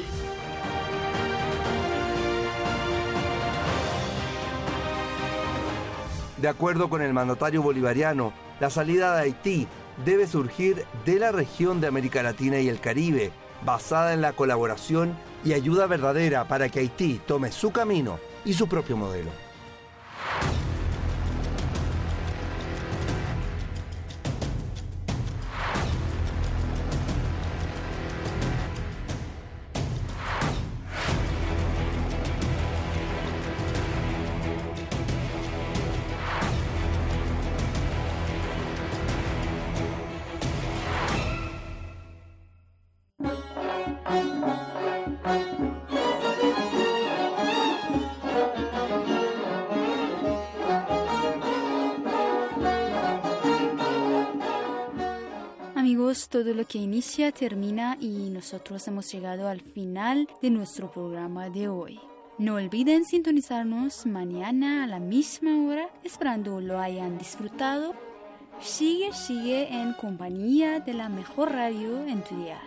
De acuerdo con el mandatario bolivariano, la salida de Haití debe surgir de la región de América Latina y el Caribe, basada en la colaboración y ayuda verdadera para que Haití tome su camino y su propio modelo. Amigos, todo lo que inicia termina y nosotros hemos llegado al final de nuestro programa de hoy. No olviden sintonizarnos mañana a la misma hora, esperando lo hayan disfrutado. Sigue en compañía de la mejor radio en tu dial.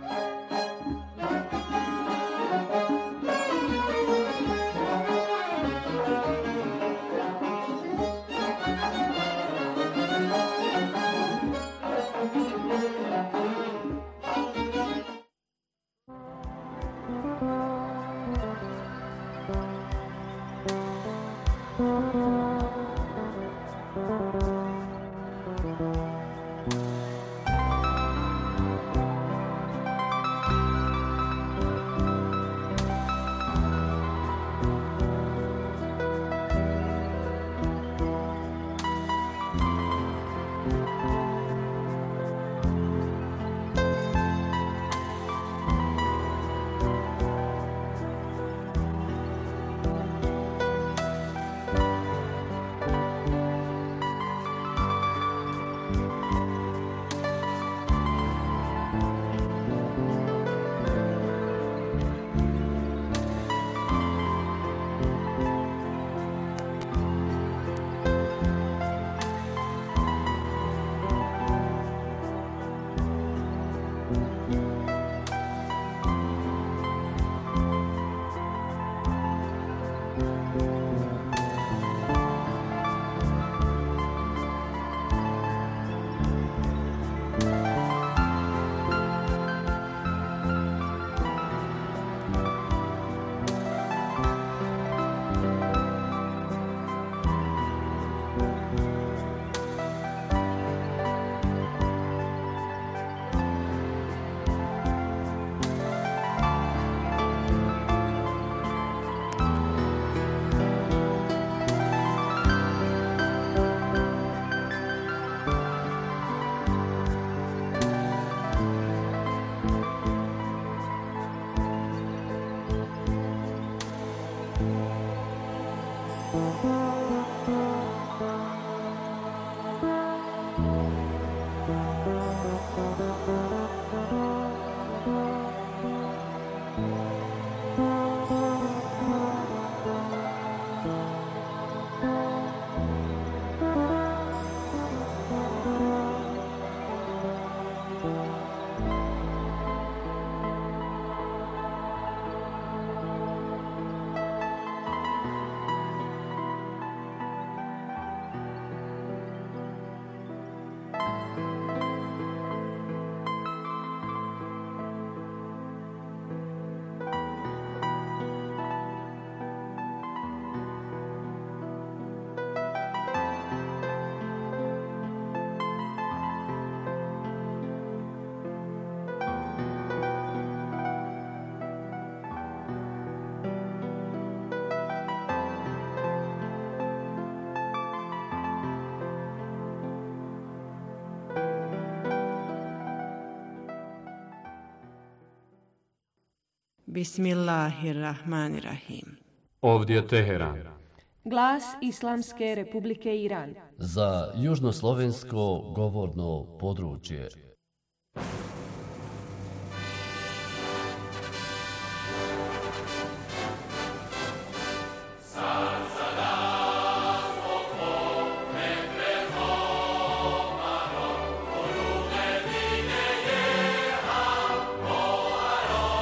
Bismillahirrahmanirrahim. Ovdje Teheran. Glas Islamske Republike Iran. Za južnoslovensko govorno područje.